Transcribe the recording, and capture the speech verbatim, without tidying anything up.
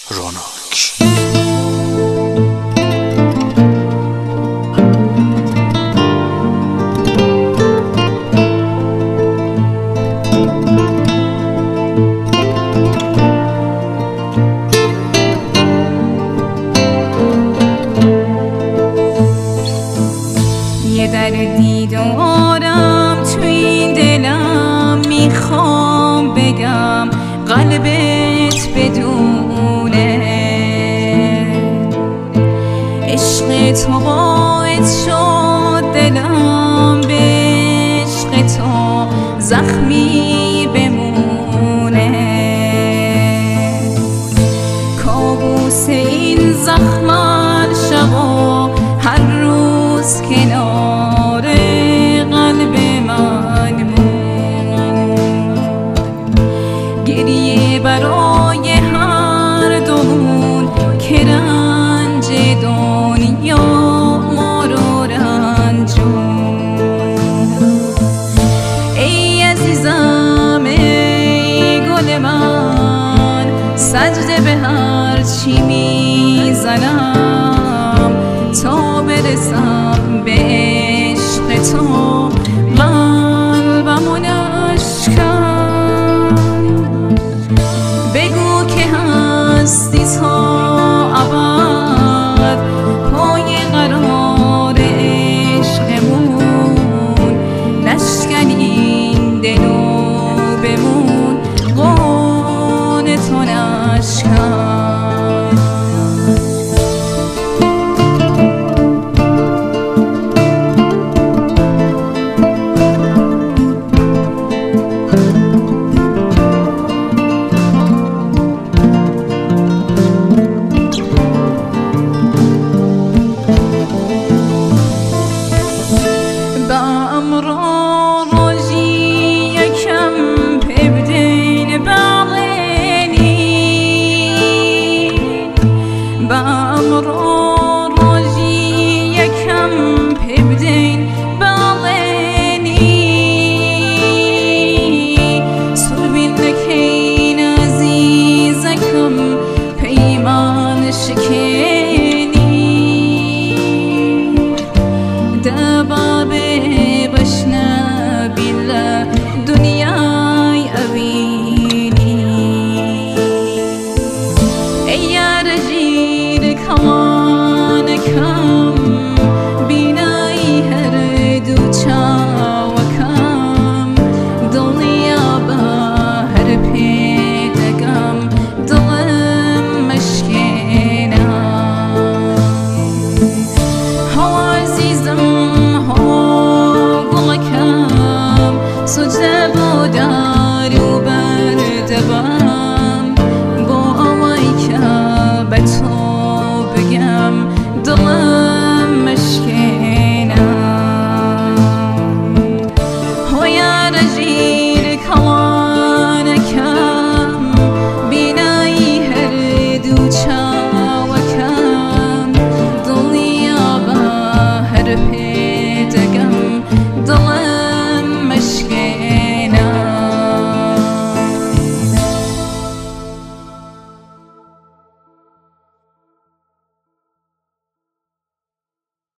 روناک. یه دردی دارم تو این دلم، میخوام بگم قلبت بدونه عشق تو باعث شد دلم به عشق تو زخمی بمونه. کابوس این زخمن شبا هر روز کنار قلب من موند، گریه برای هر دومون که رنج دنیا ما رو رنجون. ای عزیزم ای گل من، سجده به هر چی میزنم تا برسم به عشق تو، قلبمو نشکن. بگو که هستی تا ابد پای قرار عشقمون، نشکن این دلو بمون قون تو نشکن. سجده با درو بردبم، با آوایی که به تو بگم دلم مشکنم. هایر جیر کلانکم، بینایی هر دو چاوکم، دلیا به هر پیدگم دلم